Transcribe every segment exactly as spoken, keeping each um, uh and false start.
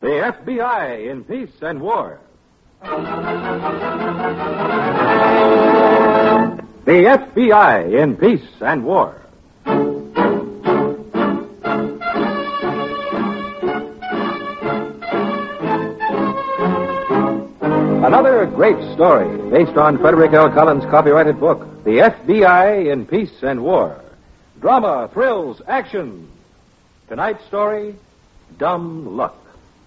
The F B I in Peace and War. The F B I in Peace and War. Another great story based on Frederick L. Collins' copyrighted book, The F B I in Peace and War. Drama, thrills, action. Tonight's story, Dumb Luck.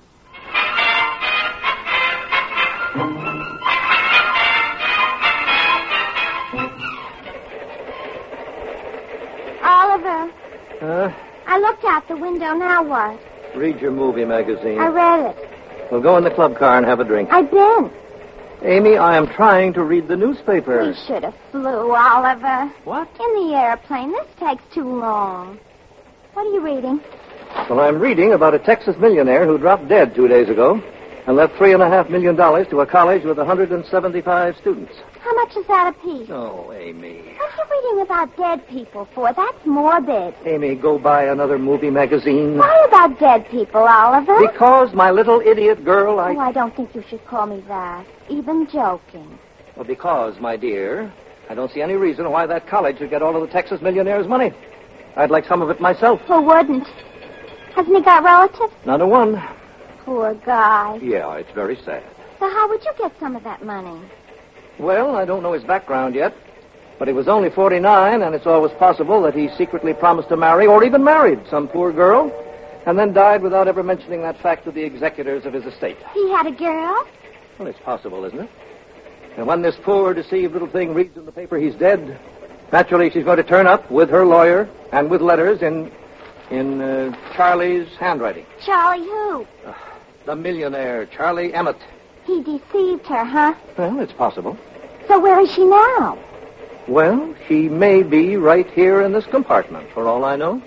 Oliver. Huh? I looked out the window. Now what? Read your movie magazine. I read it. We'll go in the club car and have a drink. I've been. Amy, I am trying to read the newspaper. We should have flew, Oliver. What? In the airplane. This takes too long. What are you reading? Well, I'm reading about a Texas millionaire who dropped dead two days ago and left three and a half million dollars to a college with one hundred seventy-five students. How much is that a piece? Oh, Amy. What are you reading about dead people for? That's morbid. Amy, go buy another movie magazine. Why about dead people, Oliver? Because, my little idiot girl, I... Oh, I don't think you should call me that. Even joking. Well, because, my dear, I don't see any reason why that college should get all of the Texas millionaire's money. I'd like some of it myself. Who wouldn't? Hasn't he got relatives? Not a one. Poor guy. Yeah, it's very sad. So how would you get some of that money? Well, I don't know his background yet, but he was only forty-nine, and it's always possible that he secretly promised to marry or even married some poor girl and then died without ever mentioning that fact to the executors of his estate. He had a girl? Well, it's possible, isn't it? And when this poor, deceived little thing reads in the paper he's dead, naturally she's going to turn up with her lawyer and with letters in in uh, Charlie's handwriting. Charlie who? Uh, the millionaire, Charlie Emmett. He deceived her, huh? Well, it's possible. So where is she now? Well, she may be right here in this compartment, for all I know.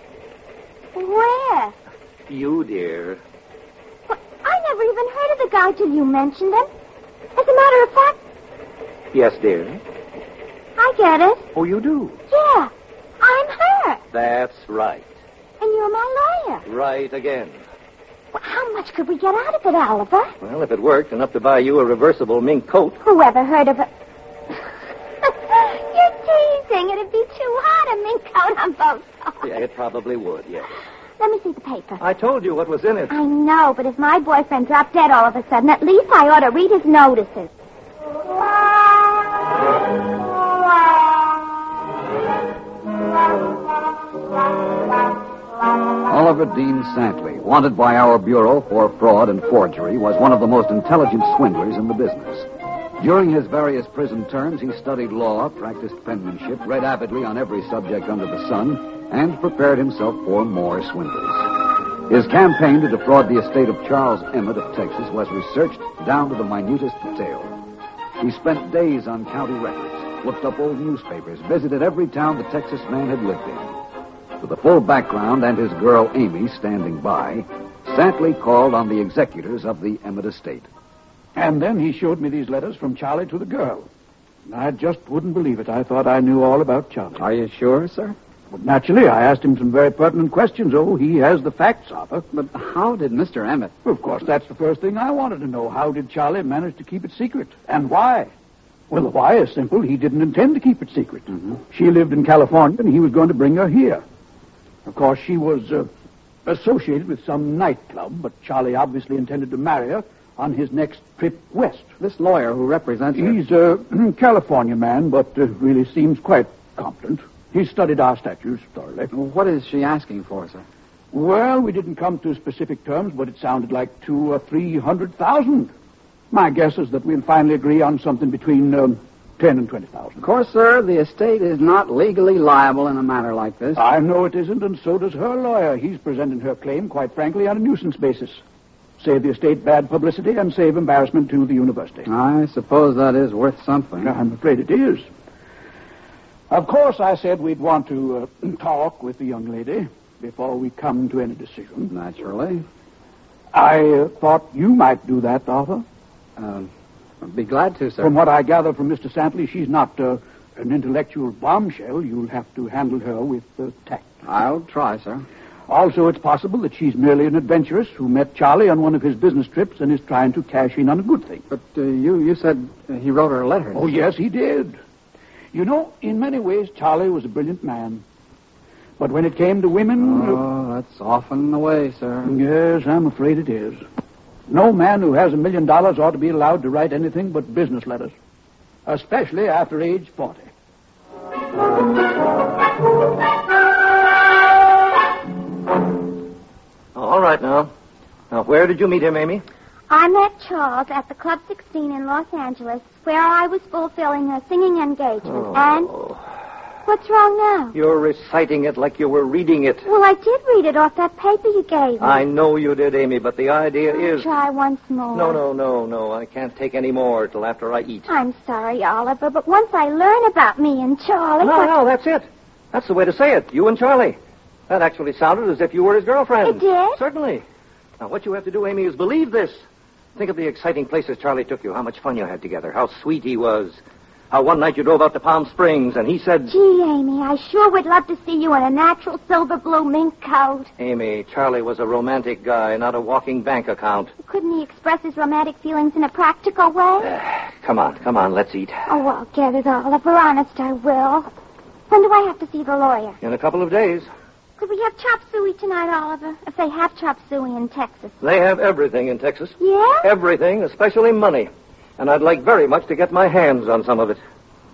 Where? You, dear. Well, I never even heard of the guy till you mentioned him. As a matter of fact... Yes, dear. I get it. Oh, you do? Yeah. I'm her. That's right. And you're my lawyer. Right again. Well, how much could we get out of it, Oliver? Well, if it worked, enough to buy you a reversible mink coat. Whoever heard of it? You're teasing. It'd be too hot a mink coat on both sides. Yeah, it probably would, yes. Let me see the paper. I told you what was in it. I know, but if my boyfriend dropped dead all of a sudden, at least I ought to read his notices. Oliver Dean Santley, wanted by our Bureau for fraud and forgery, was one of the most intelligent swindlers in the business. During his various prison terms, he studied law, practiced penmanship, read avidly on every subject under the sun, and prepared himself for more swindles. His campaign to defraud the estate of Charles Emmett of Texas was researched down to the minutest detail. He spent days on county records, looked up old newspapers, visited every town the Texas man had lived in. With the full background and his girl Amy standing by, Santley called on the executors of the Emmett estate. And then he showed me these letters from Charlie to the girl. I just wouldn't believe it. I thought I knew all about Charlie. Are you sure, sir? Well, naturally, I asked him some very pertinent questions. Oh, he has the facts, Arthur. But how did Mister Emmett... Well, of course, that's the first thing I wanted to know. How did Charlie manage to keep it secret? And why? Well, the why is simple. He didn't intend to keep it secret. Mm-hmm. She lived in California, and he was going to bring her here. Of course, she was uh, associated with some nightclub, but Charlie obviously intended to marry her on his next trip west. This lawyer who represents her... He's a California man, but uh, really seems quite competent. He studied our statutes thoroughly. What is she asking for, sir? Well, we didn't come to specific terms, but it sounded like two or three hundred thousand. My guess is that we'll finally agree on something between um, ten and twenty thousand. Of course, sir, the estate is not legally liable in a matter like this. I know it isn't, and so does her lawyer. He's presenting her claim, quite frankly, on a nuisance basis. Save the estate bad publicity and save embarrassment to the university. I suppose that is worth something. I'm afraid it is. Of course, I said we'd want to uh, talk with the young lady before we come to any decision. Naturally. I uh, thought you might do that, Arthur. Uh, I'd be glad to, sir. From what I gather from Mister Santley, she's not uh, an intellectual bombshell. You'll have to handle her with uh, tact. I'll try, sir. Also, it's possible that she's merely an adventuress who met Charlie on one of his business trips and is trying to cash in on a good thing. But uh, you, you said uh, he wrote her a letter. Oh, yes, he did. You know, in many ways, Charlie was a brilliant man. But when it came to women... Oh, that's often the way, sir. Yes, I'm afraid it is. No man who has a million dollars ought to be allowed to write anything but business letters, especially after age forty. All right, now. Now, where did you meet him, Amy? I met Charles at the Club sixteen in Los Angeles, where I was fulfilling a singing engagement. Oh. And what's wrong now? You're reciting it like you were reading it. Well, I did read it off that paper you gave me. I know you did, Amy, but the idea I'll is... try once more. No, no, no, no. I can't take any more till after I eat. I'm sorry, Oliver, but once I learn about me and Charlie... No, what... no, that's it. That's the way to say it. You and Charlie. That actually sounded as if you were his girlfriend. It did? Certainly. Now, what you have to do, Amy, is believe this. Think of the exciting places Charlie took you, how much fun you had together, how sweet he was, how one night you drove out to Palm Springs and he said... Gee, Amy, I sure would love to see you in a natural silver blue mink coat. Amy, Charlie was a romantic guy, not a walking bank account. Couldn't he express his romantic feelings in a practical way? Come on, come on, let's eat. Oh, I'll get it, Oliver. Honest, I will. When do I have to see the lawyer? In a couple of days. Could we have chop suey tonight, Oliver? If they have chop suey in Texas. They have everything in Texas. Yeah? Everything, especially money. And I'd like very much to get my hands on some of it.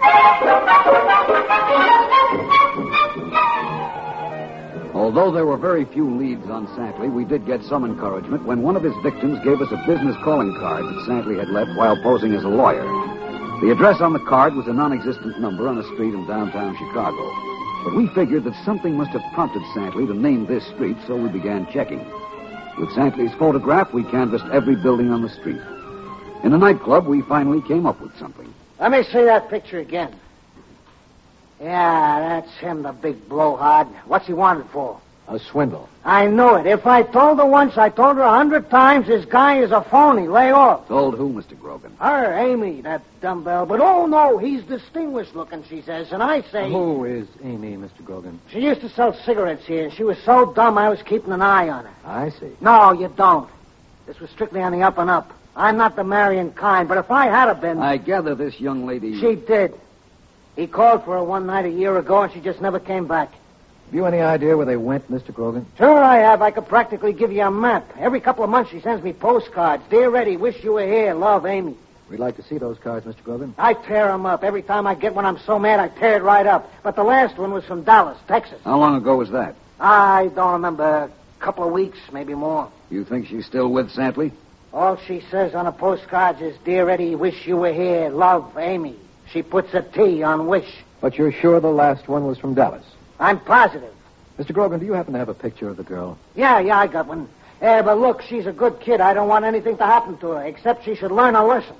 Although there were very few leads on Santley, we did get some encouragement when one of his victims gave us a business calling card that Santley had left while posing as a lawyer. The address on the card was a non-existent number on a street in downtown Chicago. But we figured that something must have prompted Santley to name this street, so we began checking. With Santley's photograph, we canvassed every building on the street. In the nightclub, we finally came up with something. Let me see that picture again. Yeah, that's him, the big blowhard. What's he wanted for? A swindle. I knew it. If I told her once, I told her a hundred times this guy is a phony. Lay off. Told who, Mister Grogan? Her, Amy, that dumbbell. But, oh, no, he's distinguished looking, she says. And I say... Who is Amy, Mister Grogan? She used to sell cigarettes here, and she was so dumb I was keeping an eye on her. I see. No, you don't. This was strictly on the up and up. I'm not the marrying kind, but if I had have been... I gather this young lady... She did. He called for her one night a year ago, and she just never came back. Have you any idea where they went, Mister Grogan? Sure I have. I could practically give you a map. Every couple of months she sends me postcards. Dear Eddie, wish you were here. Love, Amy. We'd like to see those cards, Mister Grogan. I tear them up. Every time I get one, I'm so mad I tear it right up. But the last one was from Dallas, Texas. How long ago was that? I don't remember. A couple of weeks, maybe more. You think she's still with Santley? All she says on the postcards is, Dear Eddie, wish you were here. Love, Amy. She puts a T on wish. But you're sure the last one was from Dallas? I'm positive. Mister Grogan, do you happen to have a picture of the girl? Yeah, yeah, I got one. Yeah, but look, she's a good kid. I don't want anything to happen to her, except she should learn a lesson.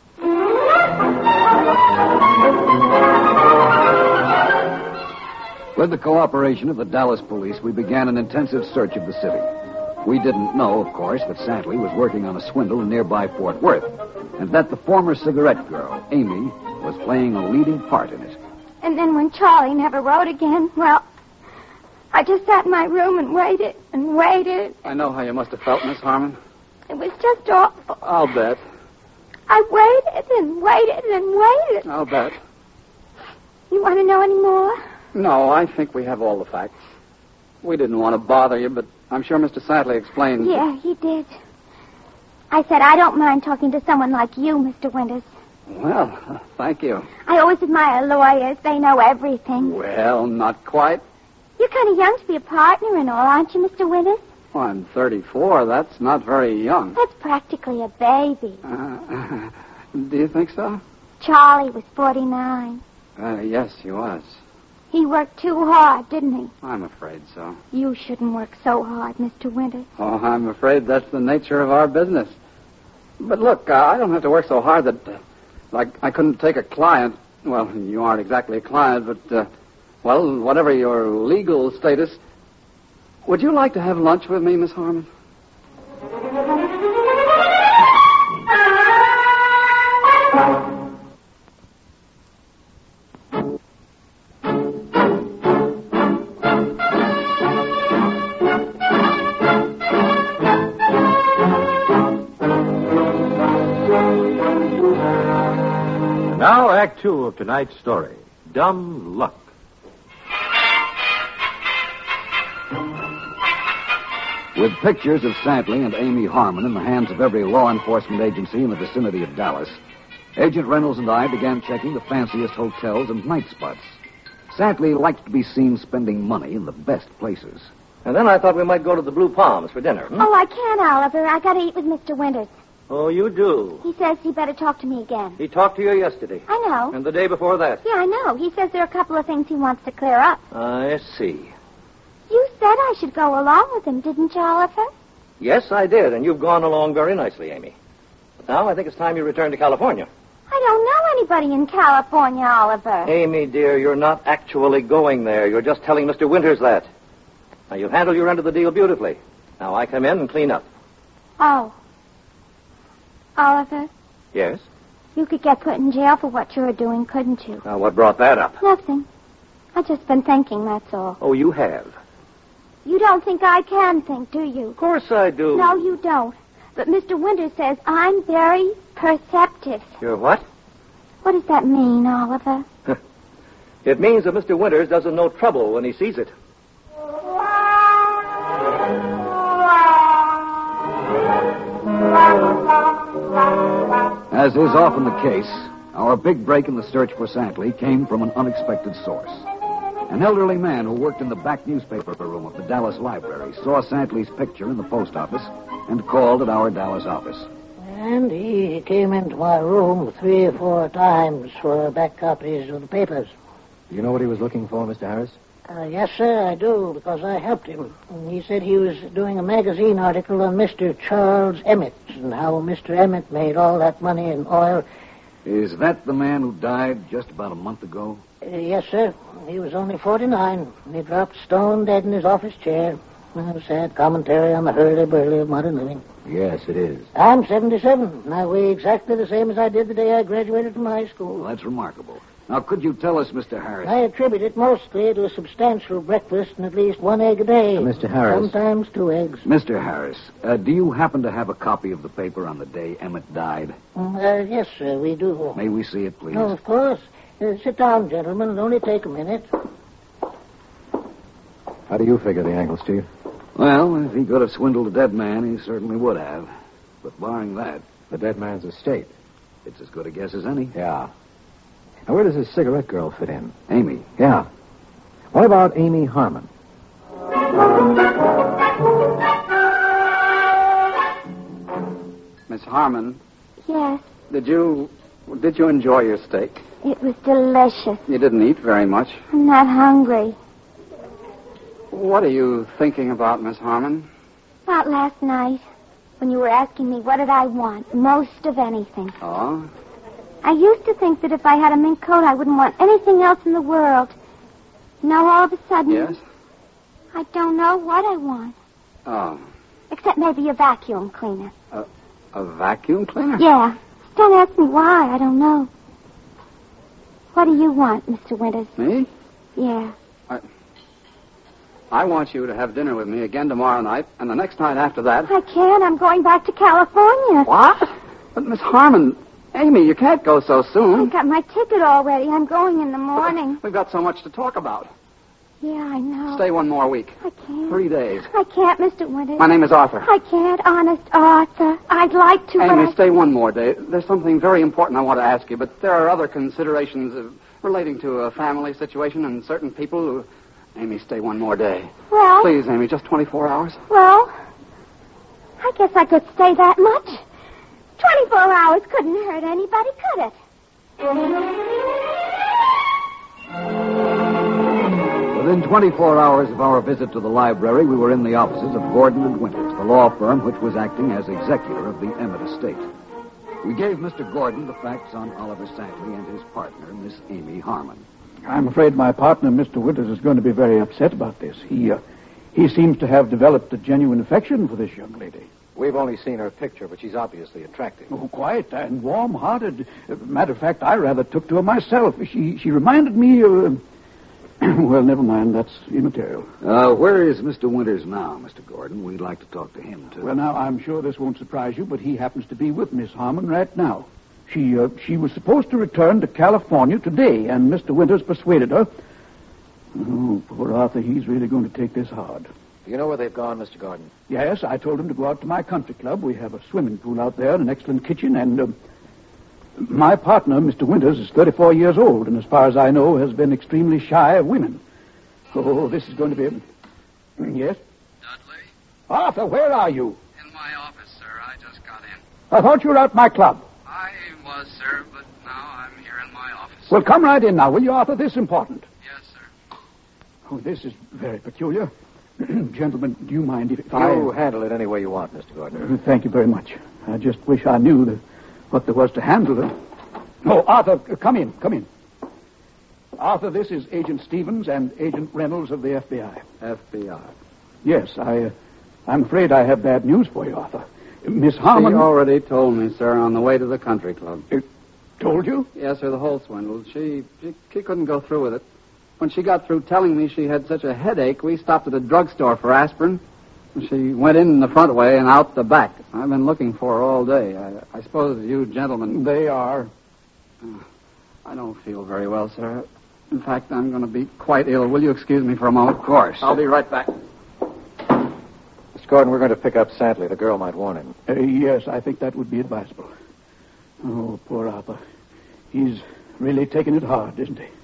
With the cooperation of the Dallas police, we began an intensive search of the city. We didn't know, of course, that Santley was working on a swindle in nearby Fort Worth, and that the former cigarette girl, Amy, was playing a leading part in it. And then when Charlie never wrote again, well, I just sat in my room and waited and waited. I know how you must have felt, Miss Harmon. It was just awful. I'll bet. I waited and waited and waited. I'll bet. You want to know any more? No, I think we have all the facts. We didn't want to bother you, but I'm sure Mister Santley explained. Yeah, he did. I said, I don't mind talking to someone like you, Mister Winters. Well, thank you. I always admire lawyers. They know everything. Well, not quite. You're kind of young to be a partner and all, aren't you, Mister Winters? Oh, I'm thirty-four. That's not very young. That's practically a baby. Uh, do you think so? Charlie was forty-nine. Uh, yes, he was. He worked too hard, didn't he? I'm afraid so. You shouldn't work so hard, Mister Winters. Oh, I'm afraid that's the nature of our business. But look, uh, I don't have to work so hard that, uh, like, I couldn't take a client. Well, you aren't exactly a client, but, uh, well, whatever your legal status. Would you like to have lunch with me, Miss Harmon? Now, Act Two of tonight's story, Dumb Luck. With pictures of Santley and Amy Harmon in the hands of every law enforcement agency in the vicinity of Dallas, Agent Reynolds and I began checking the fanciest hotels and night spots. Santley liked to be seen spending money in the best places. And then I thought we might go to the Blue Palms for dinner. Hmm? Oh, I can't, Oliver. I gotta eat with Mister Winters. Oh, you do? He says he better talk to me again. He talked to you yesterday. I know. And the day before that. Yeah, I know. He says there are a couple of things he wants to clear up. I see. You said I should go along with him, didn't you, Oliver? Yes, I did, and you've gone along very nicely, Amy. But now I think it's time you return to California. I don't know anybody in California, Oliver. Amy, dear, you're not actually going there. You're just telling Mister Winters that. Now, you've handled your end of the deal beautifully. Now I come in and clean up. Oh. Oliver, Yes? you could get put in jail for what you were doing, couldn't you? Now, what brought that up? Nothing. I've just been thinking, that's all. Oh, you have? You don't think I can think, do you? Of course I do. No, you don't. But Mister Winters says I'm very perceptive. You're what? What does that mean, Oliver? It means that Mister Winters doesn't know trouble when he sees it. As is often the case, our big break in the search for Santley came from an unexpected source. An elderly man who worked in the back newspaper room of the Dallas Library saw Santley's picture in the post office and called at our Dallas office. And he came into my room three or four times for back copies of the papers. Do you know what he was looking for, Mister Harris? Uh, yes, sir, I do, because I helped him. And he said he was doing a magazine article on Mister Charles Emmett and how Mister Emmett made all that money in oil. Is that the man who died just about a month ago? Uh, yes, sir. He was only forty-nine. He dropped stone dead in his office chair. A sad commentary on the hurly-burly of modern living. Yes, it is. I'm seventy-seven, and I weigh exactly the same as I did the day I graduated from high school. Well, that's remarkable. Now, could you tell us, Mister Harris? I attribute it mostly to a substantial breakfast and at least one egg a day. Uh, Mister Harris. Sometimes two eggs. Mister Harris, uh, do you happen to have a copy of the paper on the day Emmett died? Mm, uh, yes, sir, we do. May we see it, please? Oh, of course. Uh, sit down, gentlemen. It'll only take a minute. How do you figure the angle, Steve? Well, if he could have swindled a dead man, he certainly would have. But barring that, The dead man's estate. it's as good a guess as any. Yeah. Now, where does this cigarette girl fit in? Amy. Yeah. What about Amy Harmon? Miss Harmon, Yes, did you did you enjoy your steak? it was delicious. You didn't eat very much. I'm not hungry. What are you thinking about, Miss Harmon? About last night, when you were asking me what did I want most of anything. Oh? I used to think that if I had a mink coat, I wouldn't want anything else in the world. Now, all of a sudden, Yes? I don't know what I want. Oh. Except maybe a vacuum cleaner. A vacuum cleaner? Yeah. Don't ask me why. I don't know. What do you want, Mister Winters? Me? Yeah. I want you to have dinner with me again tomorrow night, and the next night after that. I can't. I'm going back to California. What? But, Miss Harmon, Amy, you can't go so I soon. got my ticket already. I'm going in the morning. We've got so much to talk about. Yeah, I know. Stay one more week. I can't. Three days. I can't, Mister Winters. My name is Arthur. I can't, honest Arthur. I'd like to, but Amy, I... stay one more day. There's something very important I want to ask you, but there are other considerations uh, relating to a family situation and certain people who... Amy, stay one more day. Well... Please, Amy, just twenty-four hours. Well, I guess I could stay that much. Twenty-four hours couldn't hurt anybody, could it? Within twenty-four hours of our visit to the library, we were in the offices of Gordon and Winters, the law firm which was acting as executor of the Emmett estate. We gave Mister Gordon the facts on Oliver Santley and his partner, Miss Amy Harmon. I'm afraid my partner, Mister Winters, is going to be very upset about this. He, uh, he seems to have developed a genuine affection for this young lady. We've only seen her picture, but she's obviously attractive. Oh, quiet and warm-hearted. Uh, matter of fact, I rather took to her myself. She, she reminded me of... Uh, well, never mind. That's immaterial. Uh, where is Mister Winters now, Mister Gordon? We'd like to talk to him, too. Well, now, I'm sure this won't surprise you, but he happens to be with Miss Harmon right now. She uh, she was supposed to return to California today, and Mister Winters persuaded her. Oh, poor Arthur, he's really going to take this hard. Do you know where they've gone, Mister Gordon? Yes, I told him to go out to my country club. We have a swimming pool out there, an excellent kitchen, and uh, my partner, Mister Winters, is thirty-four years old, and as far as I know, has been extremely shy of women. Oh, this is going to be... A... Yes? Dudley? Arthur, where are you? In my office, sir. I just got in. I thought you were at my club. I was, sir, but now I'm here in my office. Well, come right in now, will you, Arthur? This is important. Yes, sir. Oh, this is very peculiar. Gentlemen, do you mind if You I... handle it any way you want, Mister Gordon. Uh, thank you very much. I just wish I knew the, what there was to handle it. Oh, Arthur, uh, come in, come in. Arthur, this is Agent Stevens and Agent Reynolds of the F B I. F B I. Yes, I, uh, I'm afraid I have bad news for you, Arthur. Miss Harmon... She already told me, sir, on the way to the country club. Uh, told you? Yes, sir, the whole swindle. She, she she couldn't go through with it. When she got through telling me she had such a headache, we stopped at a drugstore for aspirin. She went in the front way and out the back. I've been looking for her all day. I, I suppose you gentlemen... They are. Uh, I don't feel very well, sir. In fact, I'm going to be quite ill. Will you excuse me for a moment? Of course. I'll be right back. Mister Gordon, we're going to pick up Santley. The girl might warn him. Uh, yes, I think that would be advisable. Oh, poor Arthur. He's really taken it hard, isn't he?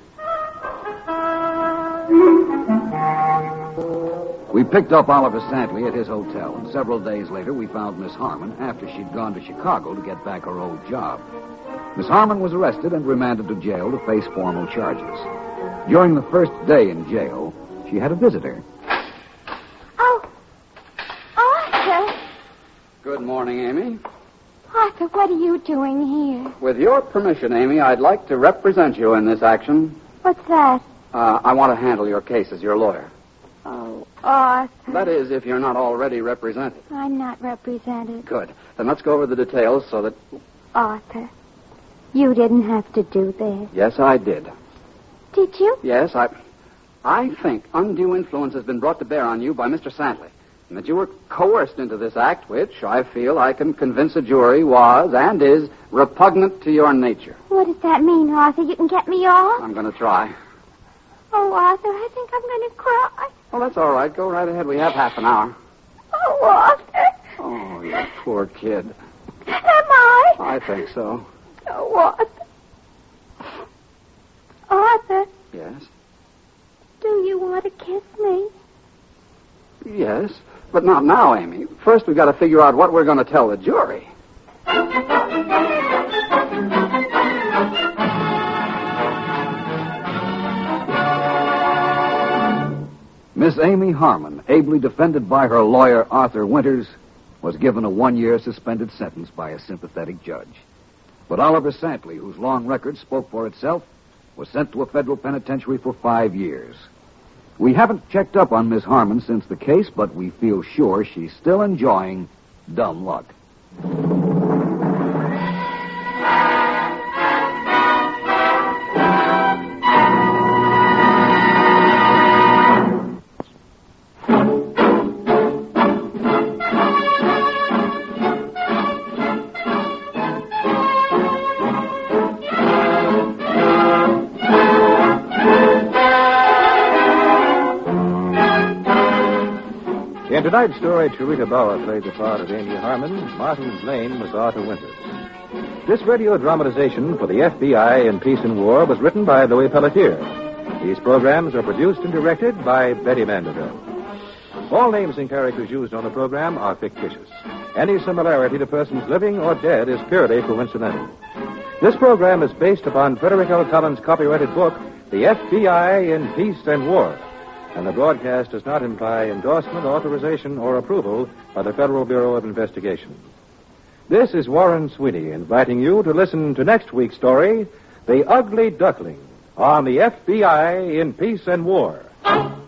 We picked up Oliver Santley at his hotel, and several days later we found Miss Harmon after she'd gone to Chicago to get back her old job. Miss Harmon was arrested and remanded to jail to face formal charges. During the first day in jail, she had a visitor. Oh, Arthur. Good morning, Amy. Arthur, what are you doing here? With your permission, Amy, I'd like to represent you in this action. What's that? Uh, I want to handle your case as your lawyer. Oh, Arthur. That is, if you're not already represented. I'm not represented. Good. Then let's go over the details so that... Arthur, you didn't have to do this. Yes, I did. Did you? Yes, I... I think undue influence has been brought to bear on you by Mister Santley, and that you were coerced into this act, which I feel I can convince a jury was and is repugnant to your nature. What does that mean, Arthur? You can get me off? I'm going to try. Oh, Arthur, I think I'm going to cry. Well, that's all right. Go right ahead. We have half an hour. Oh, Arthur. Oh, you poor kid. Am I? I think so. Oh, Arthur. Arthur, Yes. do you want to kiss me? Yes. But not now, Amy. First, we've got to figure out what we're going to tell the jury. Miss Amy Harmon, ably defended by her lawyer, Arthur Winters, was given a one-year suspended sentence by a sympathetic judge. But Oliver Santley, whose long record spoke for itself, was sent to a federal penitentiary for five years. We haven't checked up on Miss Harmon since the case, but we feel sure she's still enjoying dumb luck. In tonight's story, Charita Bauer played the part of Amy Harmon. Martin's name was Arthur Winters. This radio dramatization for the F B I in Peace and War was written by Louis Pelletier. These programs are produced and directed by Betty Mandeville. All names and characters used on the program are fictitious. Any similarity to persons living or dead is purely coincidental. This program is based upon Frederick L. Collins' copyrighted book, The F B I in Peace and War, and the broadcast does not imply endorsement, authorization, or approval by the Federal Bureau of Investigation. This is Warren Sweeney inviting you to listen to next week's story, The Ugly Duckling, on the F B I in Peace and War.